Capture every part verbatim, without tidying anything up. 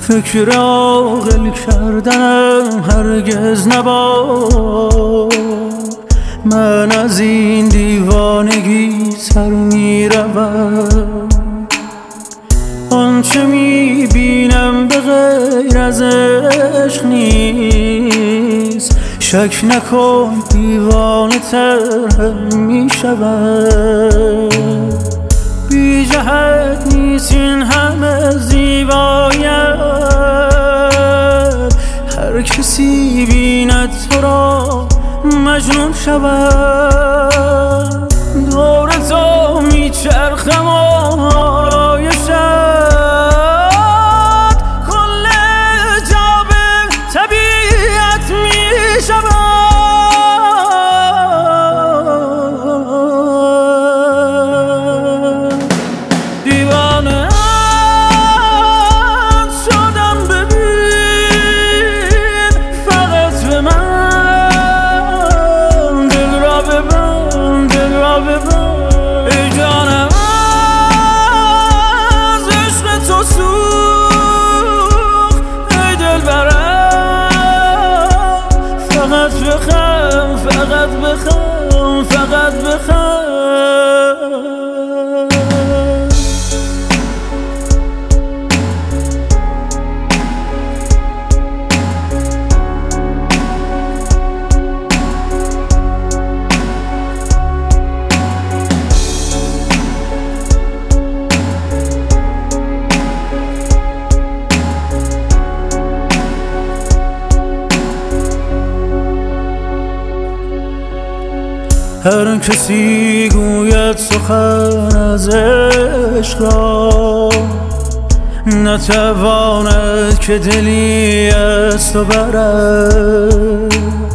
فکر عاقل کردنم هرگز نباد. من از این دیوانگی سر می روم، آنچه می بینم به غیر از عشق نیست. شک نکن دیوانه تر هم می شود. بی جهت نیست این همه زیبایت، هر کسی بیند تو را مجنون شود. دور تو می چرخم آرایشت، کل جا به طبیعت می شود. دیوانه شدم ببین فقط به من، دل را ببند دل را ببند ای جانم. از عشق تو سوخت ای دلبرم، فقط بخم فقط بخم فقط بخم. هر کسی گوید سخن از عشق را، نتواند که دلی از تو برد.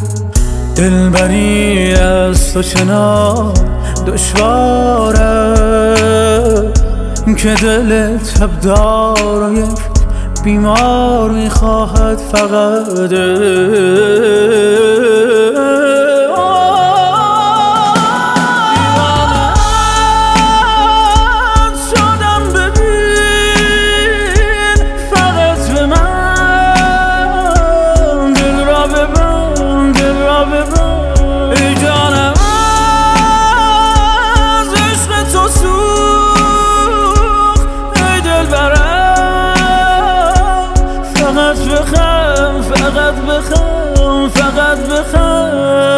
دلبری از تو چنان دشوارد که دل تبدار و یک بیمار میخواهد فقط. ای جانم از عشق تو سوخت ای دلبرم، فقط بخم فقط بخم فقط بخم.